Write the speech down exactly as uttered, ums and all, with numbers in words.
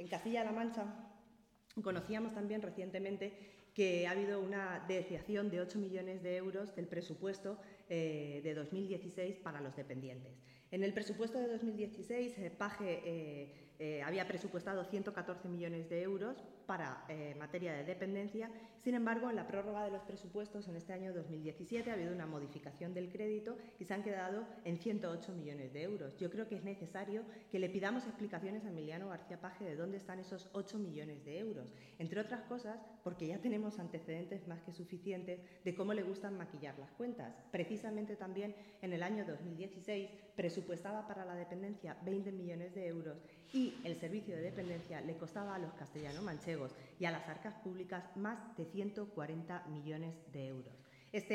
Castilla-La Mancha conocíamos también recientemente que ha habido una desviación de ocho millones de euros del presupuesto eh, de dos mil dieciséis para los dependientes. En el presupuesto de dos mil dieciséis, eh, PAGE eh, eh, había presupuestado ciento catorce millones de euros para eh, materia de dependencia. Sin embargo, en la prórroga de los presupuestos en este año dos mil diecisiete ha habido una modificación del crédito y se han quedado en ciento ocho millones de euros. Yo creo que es necesario que le pidamos explicaciones a Emiliano García Paje de dónde están esos ocho millones de euros. Entre otras cosas, porque ya tenemos antecedentes más que suficientes de cómo le gustan maquillar las cuentas. Precisamente también en el año dos mil dieciséis presupuestaba para la dependencia veinte millones de euros y el servicio de dependencia le costaba a los castellano-manchegos y a las arcas públicas más de ciento cuarenta millones de euros.